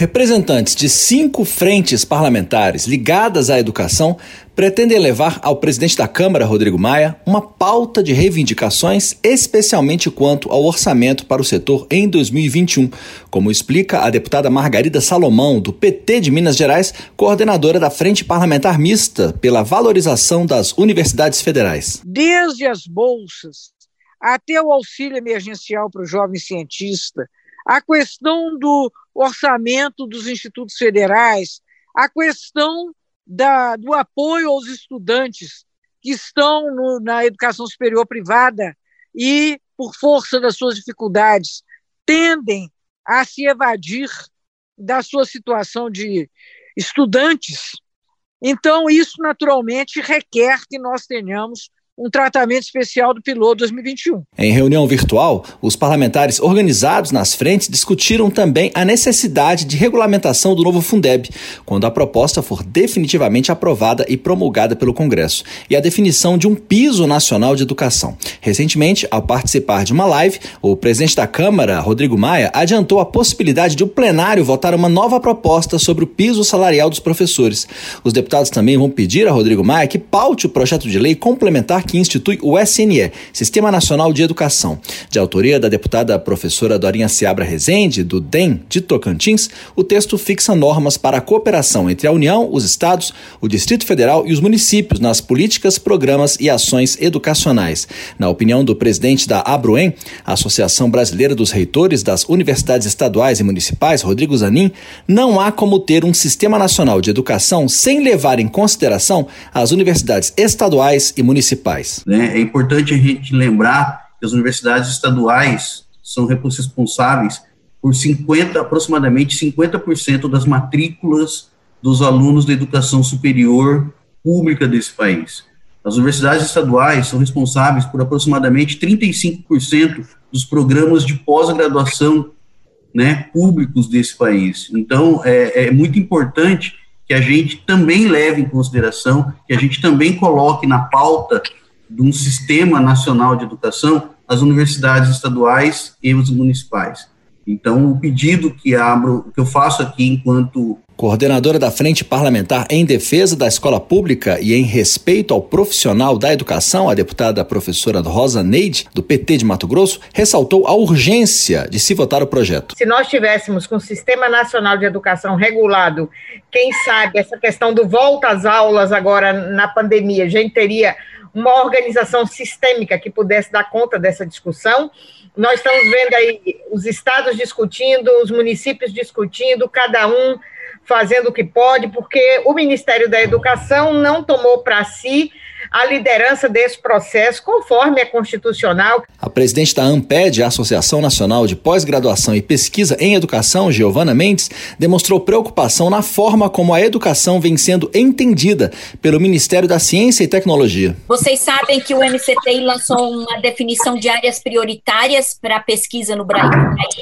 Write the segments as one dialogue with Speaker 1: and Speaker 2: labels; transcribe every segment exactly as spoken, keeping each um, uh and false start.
Speaker 1: Representantes de cinco frentes parlamentares ligadas à educação pretendem levar ao presidente da Câmara, Rodrigo Maia, uma pauta de reivindicações, especialmente quanto ao orçamento para o setor em dois mil e vinte e um, como explica a deputada Margarida Salomão, do P T de Minas Gerais, coordenadora da Frente Parlamentar Mista pela Valorização das Universidades Federais.
Speaker 2: Desde as bolsas até o auxílio emergencial para o jovem cientista, a questão do orçamento dos institutos federais, a questão da, do apoio aos estudantes que estão no, na educação superior privada e, por força das suas dificuldades, tendem a se evadir da sua situação de estudantes. Então, isso naturalmente requer que nós tenhamos um tratamento especial do Piloto dois mil e vinte e um.
Speaker 1: Em reunião virtual, os parlamentares organizados nas frentes discutiram também a necessidade de regulamentação do novo Fundeb, quando a proposta for definitivamente aprovada e promulgada pelo Congresso, e a definição de um piso nacional de educação. Recentemente, ao participar de uma live, o presidente da Câmara, Rodrigo Maia, adiantou a possibilidade de o plenário votar uma nova proposta sobre o piso salarial dos professores. Os deputados também vão pedir a Rodrigo Maia que paute o projeto de lei complementar que institui o S N E, Sistema Nacional de Educação. De autoria da deputada professora Dorinha Seabra Rezende, do D E M de Tocantins, o texto fixa normas para a cooperação entre a União, os estados, o Distrito Federal e os municípios nas políticas, programas e ações educacionais. Na opinião do presidente da ABRUEM, a Associação Brasileira dos Reitores das Universidades Estaduais e Municipais, Rodrigo Zanin, não há como ter um Sistema Nacional de Educação sem levar em consideração as universidades estaduais e municipais.
Speaker 3: É importante a gente lembrar que as universidades estaduais são responsáveis por cinquenta, aproximadamente cinquenta por cento das matrículas dos alunos da educação superior pública desse país. As universidades estaduais são responsáveis por aproximadamente trinta e cinco por cento dos programas de pós-graduação, né, públicos desse país. Então, é, é muito importante que a gente também leve em consideração, que a gente também coloque na pauta de um sistema nacional de educação as universidades estaduais e os municipais. Então, o pedido que abro, que eu faço aqui enquanto
Speaker 1: coordenadora da Frente Parlamentar em Defesa da Escola Pública e em respeito ao profissional da educação, a deputada professora Rosa Neide, do P T de Mato Grosso, ressaltou a urgência de se votar o projeto.
Speaker 4: Se nós tivéssemos com o Sistema Nacional de Educação regulado, quem sabe essa questão do volta às aulas agora na pandemia, a gente teria uma organização sistêmica que pudesse dar conta dessa discussão. Nós estamos vendo aí os estados discutindo, os municípios discutindo, cada um fazendo o que pode, porque o Ministério da Educação não tomou para si a liderança desse processo, conforme é constitucional.
Speaker 1: A presidente da ANPED, a Associação Nacional de Pós-Graduação e Pesquisa em Educação, Giovana Mendes, demonstrou preocupação na forma como a educação vem sendo entendida pelo Ministério da Ciência e Tecnologia.
Speaker 5: Vocês sabem que o M C T I lançou uma definição de áreas prioritárias para a pesquisa no Brasil,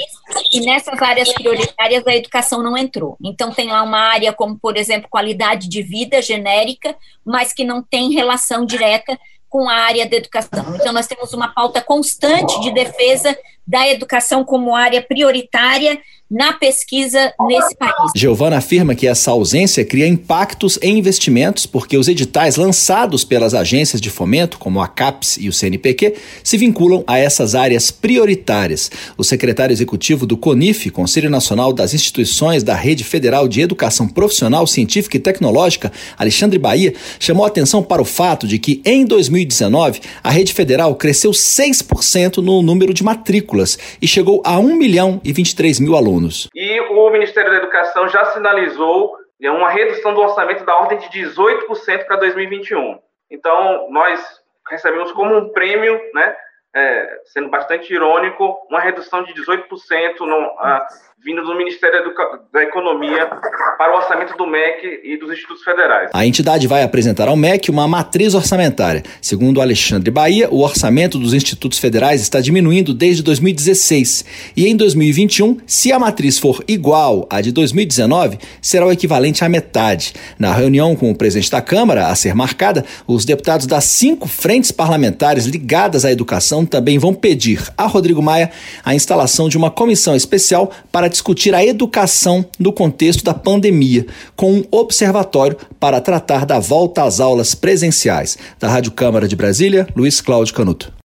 Speaker 5: e nessas áreas prioritárias a educação não entrou. Então tem lá uma área como, por exemplo, qualidade de vida genérica, mas que não tem relação direta com a área da educação. Então, nós temos uma pauta constante de defesa da educação como área prioritária na pesquisa nesse país.
Speaker 1: Giovana afirma que essa ausência cria impactos em investimentos, porque os editais lançados pelas agências de fomento, como a CAPES e o C N P Q, se vinculam a essas áreas prioritárias. O secretário executivo do CONIF, Conselho Nacional das Instituições da Rede Federal de Educação Profissional, Científica e Tecnológica, Alexandre Bahia, chamou a atenção para o fato de que, em dois mil e dezenove, a rede federal cresceu seis por cento no número de matrículas e chegou a um milhão e vinte e três mil alunos.
Speaker 6: E o Ministério da Educação já sinalizou uma redução do orçamento da ordem de dezoito por cento para dois mil e vinte e um. Então, nós recebemos como um prêmio, né, é, sendo bastante irônico, uma redução de dezoito por cento no, a, vindo do Ministério da, Educa- da Economia para o orçamento do M E C e dos institutos federais.
Speaker 1: A entidade vai apresentar ao M E C uma matriz orçamentária. Segundo Alexandre Bahia, o orçamento dos institutos federais está diminuindo desde dois mil e dezesseis. E em dois mil e vinte e um, se a matriz for igual à de dois mil e dezenove, será o equivalente à metade. Na reunião com o presidente da Câmara, a ser marcada, os deputados das cinco frentes parlamentares ligadas à educação também vão pedir a Rodrigo Maia a instalação de uma comissão especial para discutir a educação no contexto da pandemia, com um observatório para tratar da volta às aulas presenciais. Da Rádio Câmara de Brasília, Luiz Cláudio Canuto.